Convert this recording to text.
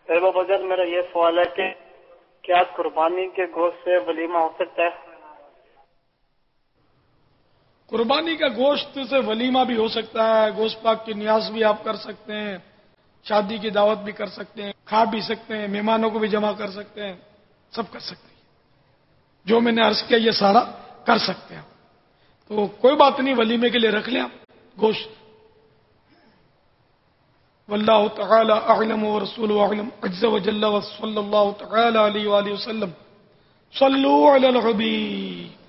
Buzzer मेरा ये सवाल है कि क्या कुर्बानी के गोश्त से वलीमा हो सकता है? कुर्बानी का गोश्त से वलीमा भी हो सकता है, गोश्त पाक की न्याज भी आप कर सकते हैं, शादी की दावत भी कर सकते हैं, खा भी सकते हैं, मेहमानों को भी जमा कर सकते हैं, सब कर सकते हैं। जो मैंने अर्ज किया ये सारा कर सकते हैं। तो कोई बात नहीं, वलीमे के लिए रख लें आप गोश्त। वल्लाहु तआला अअलम व रसूलुहु अअलम अज़्ज़ व जल्ल व सल्लल्लाहु तआला अलैहि व आलिहि वसल्लम। सल्लू अलल हबीब।